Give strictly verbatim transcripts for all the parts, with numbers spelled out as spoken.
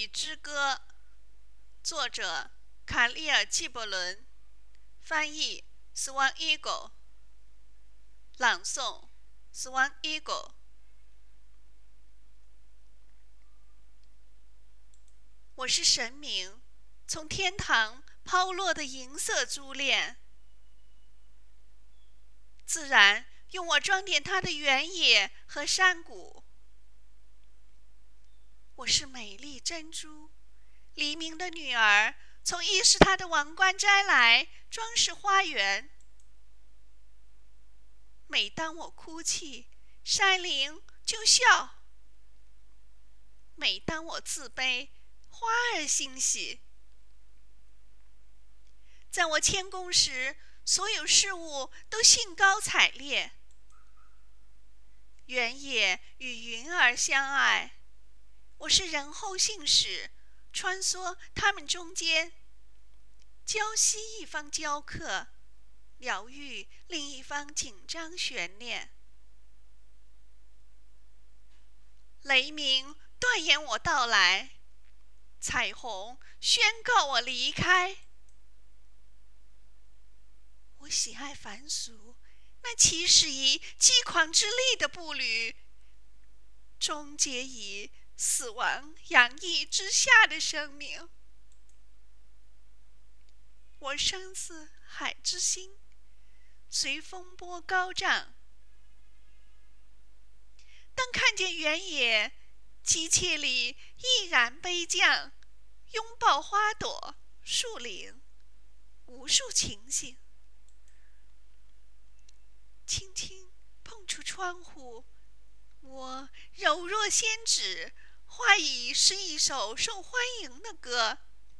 雨之歌》，作者卡利尔·纪伯伦，翻译 Swan Eagle， 朗诵 Swan Eagle。 我是神明从天堂抛落的银色珠链，自然用我装点它的原野和山谷。我是美丽珍珠，黎明的女儿从伊什塔的王冠摘来，装饰花园。每当我哭泣，山林就笑；每当我自卑，花儿欣喜。在我谦恭时，所有事物都兴高采烈。原野与云儿相爱，我是仁厚信使，穿梭它们中间，教息一方教课，疗愈另一方紧张悬念。雷鸣断言我到来，彩虹宣告我离开。我喜爱凡俗，那起始于激狂之力的步履，终结于死亡洋溢之下的生命。我生似海之星，随风波高涨。当看见原野，急切里毅然悲降，拥抱花朵、树林，无数情形。轻轻碰触窗户，我柔若仙指，话语是一首受欢迎的歌，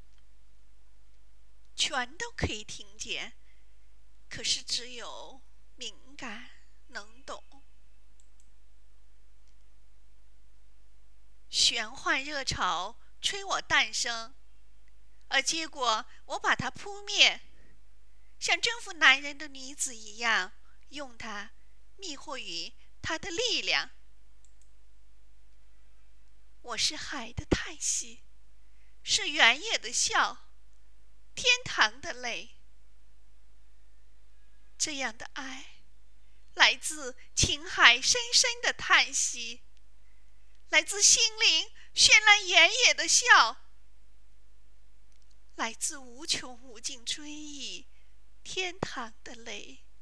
全都可以听见，可是只有敏感能懂。玄幻热潮吹我诞生，而结果我把它扑灭，像征服男人的女子一样，用它迷惑于它的力量。我是海的叹息，是原野的笑，天堂的泪。这样的爱，来自情海深深的叹息，来自心灵绚烂原野的笑，来自无穷无尽追忆天堂的泪。